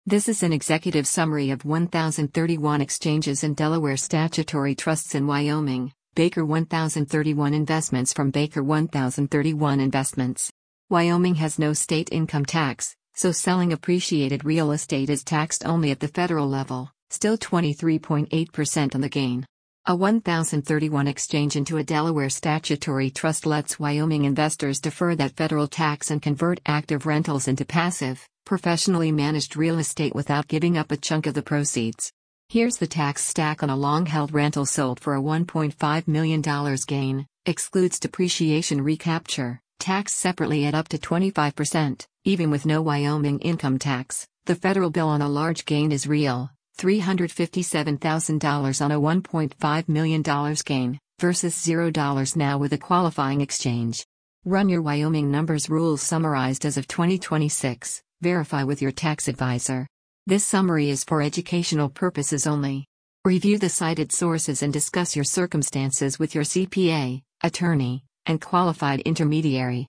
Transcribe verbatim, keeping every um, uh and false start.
This is an executive summary of one thousand thirty-one exchanges and Delaware statutory trusts in Wyoming. Baker one thousand thirty-one Investments from Baker one thousand thirty-one Investments. Wyoming has no state income tax, so selling appreciated real estate is taxed only at the federal level, still twenty-three point eight percent on the gain. A one thousand thirty-one exchange into a Delaware statutory trust lets Wyoming investors defer that federal tax and convert active rentals into passive, professionally managed real estate without giving up a chunk of the proceeds. Here's the tax stack on a long-held rental sold for a one point five million dollars gain, excludes depreciation recapture, taxed separately at up to twenty-five percent, even with no Wyoming income tax. The federal bill on a large gain is real, three hundred fifty-seven thousand dollars on a one point five million dollars gain, versus zero dollars now with a qualifying exchange. Run your Wyoming numbers. Rules summarized as of twenty twenty-six. Verify with your tax advisor. This summary is for educational purposes only. Review the cited sources and discuss your circumstances with your C P A, attorney, and qualified intermediary.